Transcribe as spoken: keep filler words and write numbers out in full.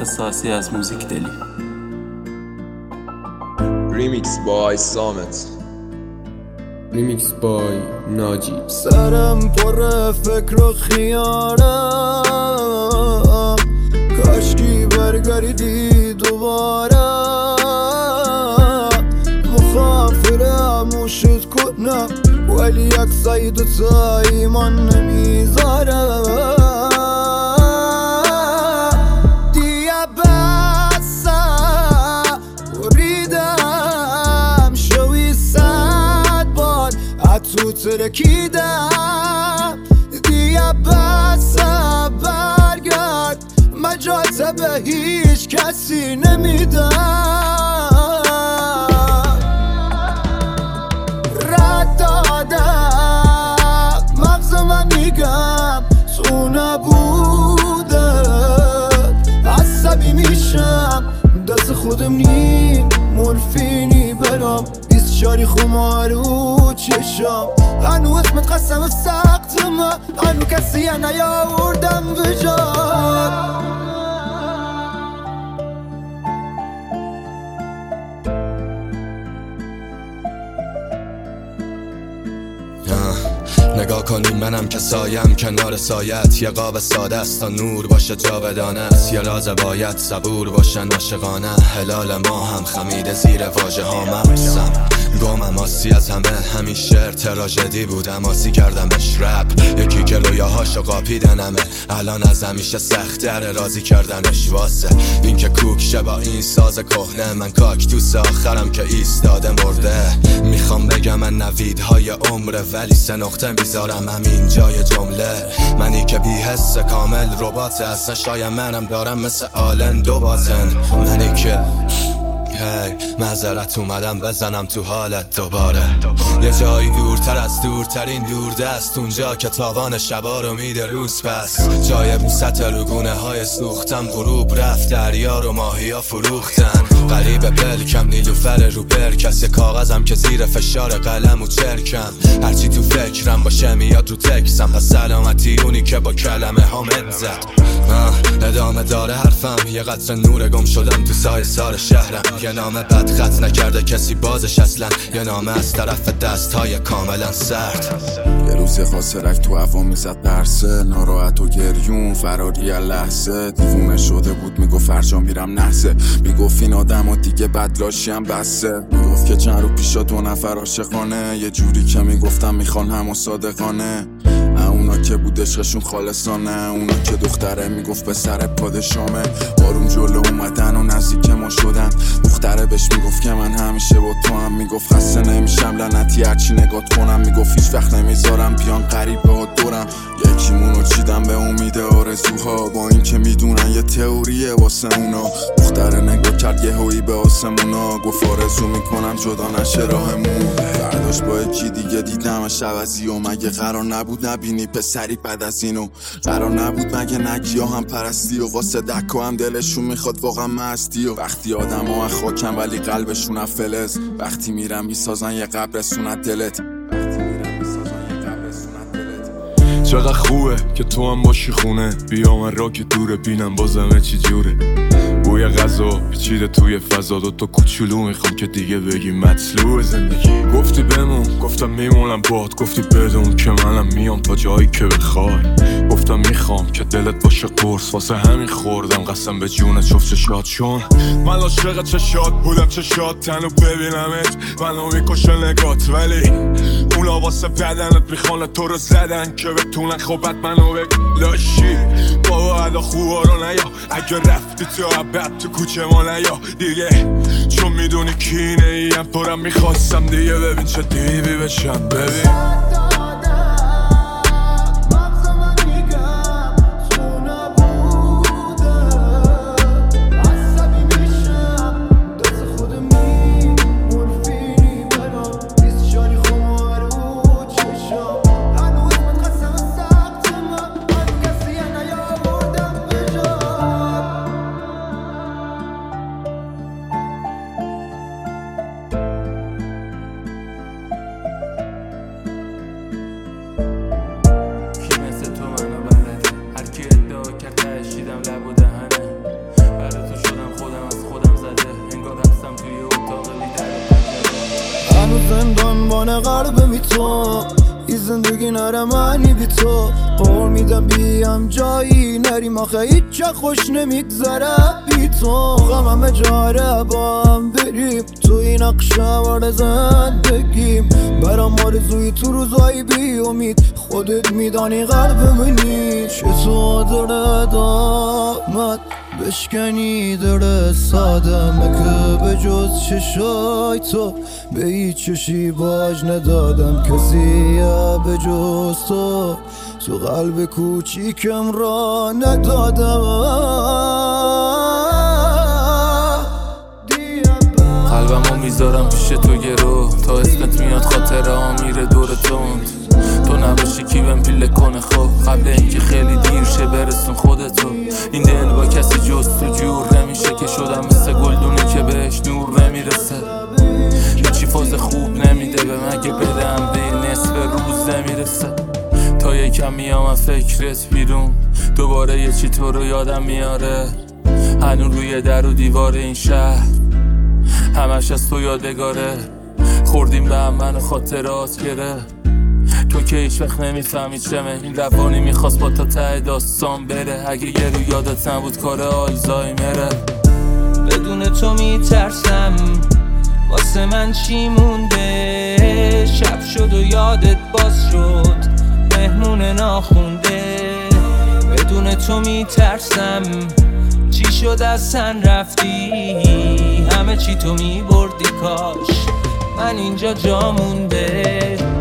اختصاصی از موزیک دلی. ریمیکس بای سامت، ریمیکس بای ناجی. سرم پر فکر و خیالم، کاشکی برگردی دوباره. مخوام فراموشت کنم ولی یک سعید و تا ایمان نمیذاره. دیگه بسه بریدم شوی صد بار اتو ترکیدم. دیگه بسه برگرد مجالت به هیچ کسی نمیدم. رد دادم مغز من میگم تو نبوده، عصبی میشم دست خودم نیم مورفینی برام بیست شاری خمارو چشم. هنو اسمت قسم سختم، هنو کسی نیاوردم بجام. نگاه کنیم منم که سایم کنار سایت، یه قاب ساده است تا نور باشه جاودانه است. یه راز باید صبور باشن عاشقانه، هلال ما هم خمیده زیر واژه ها مبسم. گمم آسی از همه همین شعر تراژدی بودم، آسی کردمش رپ. یکی که رویاهاشو قاپیدنمه الان از همیشه سختره راضی کردنش. واسه این که کوک شه با این ساز کهنه، من کاکتوس آخرم که ایستاده مرده. میخوام بگم من نویدهای عمره ولی سه نقطه بیزارم همین جای جمله. منی که بی حس کامل ربات از نشایم منم دارم مثل آلن دو باطن. منی که هی معذرت اومدم بزنم تو حالت دوباره. یه جایی دورتر از دورترین دوردست، اونجا که تاوان شبا رو میده روز پس. جای بوست رگونه های سوختم، غروب رفت دریا رو ماهیا فروختن. قریب بلکم نیلوفر رو بر کسی کاغذم که زیر فشار قلم و چرکم. هرچی تو فکرم باشه میاد رو تکسم، پس سلامتی اونی که با کلمه ها زد. ادامه داره حرفم، یه قطر نور گم شدم تو سایه سار شهرم. یه نامه بد خط نکرده کسی بازش اصلا، یه نامه از طرف دست های کاملا سرد. یه روز خاصرک تو هوا میزد پرسه، ناراحت و گریون فراری لحظه. دیوونه شده بود میگفت فرجام میرم نحسه، میگفت این آدم و دیگه بدراشیم بسه. میگفت که چند رو پیشا دو نفر عاشقانه، یه جوری که میگفتم میخوان هم و صادقانه. نه اونا که بود عشقشون خالصانه، اونا که دختره میگفت به سر پادشامه. آروم جلو اومدن و نزدیک ما شدن، دختره بهش میگفت که من همیشه با تو هم. میگفت خسته نمیشم لعنتی هرچی نگات کنم، میگفت هیچ وقت نمیذارم بیان غریبه ها دورم. یکیمونو چیدم به امید آرزوها، با این که میدونن یه تئوریه واسه اونا. دختره نگاه کرد یه هویی به آسمونا، گفت آرزو میکنم جدا نشه راهمون. فرداش با یکی دیگه دیدمش عوضی و مگه قرار نبود نبینی پسری بعد از اینو؟ قرار نبود مگه نگی یا هم پرستی و واسه دکو هم دلشون میخواد واقعا مستی. و وقتی آدم ها خاکن ولی قلبشون هم فلز، وقتی میرم میسازن یه قبرستون از دلت. چقدر خوبه که تو هم باشی خونه، بیا من را که دوره بینم بازمه چی جوره. بوی غذا پیچیده توی فضا، دوتا کوچولو میخوام که دیگه بگی مطلوب زندگی. گفتی بمون گفتم میمونم باد، گفتی بدون که منم میام تا جایی که بخوای. گفتم میخوام که دلت باشه قرص، واسه همین خوردم قسم به جونت شفت چشات. چون من عاشق چشات بودم، چشات تنو ببینمت منو میکشه نگات، ولی اونا واسه بدنت میخوان تو رو زدن که بتونن خوبت منو بگ لاشی. بابا ادا خوبا رو نیا، اگه رفتی تو عبد تو کوچه ما نیا دیگه، چون میدونی کینه ایم پرم میخواستم دیگه. ببین چه دیوی بشم ببین. عنوان قلب می تو این زندگی نره منی بی تو قول میدم بیم جایی نریم آخه هیچ خوش نمیگذره بی تو غم همه جاره با هم بریم تو این نقشه زندگیم برام آرزوی تو روزایی بی امید خودت میدانی قلب منی چطور داره دامت بشکنی داره ساده مکه به جز چشای تو به هیچ چشی باج ندادم کسی به جز تو تو قلب کوچیکم را ندادم قلبمو میذارم پیش تو گرو تا اسمت میاد خاطره ها میره دور تند تو نباشی کی بهم پیله کنه خب قبل اینکه خیلی دیر شه برسون خودتو این دل با کسی جز تو جور نمیشه که شدم مثل گلدونی که بهش نور نمیرسه هیچی فاز خوب نمیده به من که بدم به نصف روز نمیرسه تا یکم میام فکرت بیرون دوباره یه چی تو رو یادم میاره هنون روی در و دیوار این شهر همش از تو یادگاره خوردیم به هم من خاطرات گره تو که هیچ وقت نمیفهمی چمه این روانی میخواست با تا ته داستان بره اگه یه رو یادت نبود کار آلزایمره بدون تو میترسم واسه من چی مونده شب شد و یادت باز شد مهمون ناخونده بدون تو میترسم چی شد از سن رفتی همه چی تو میبردی کاش من اینجا جا مونده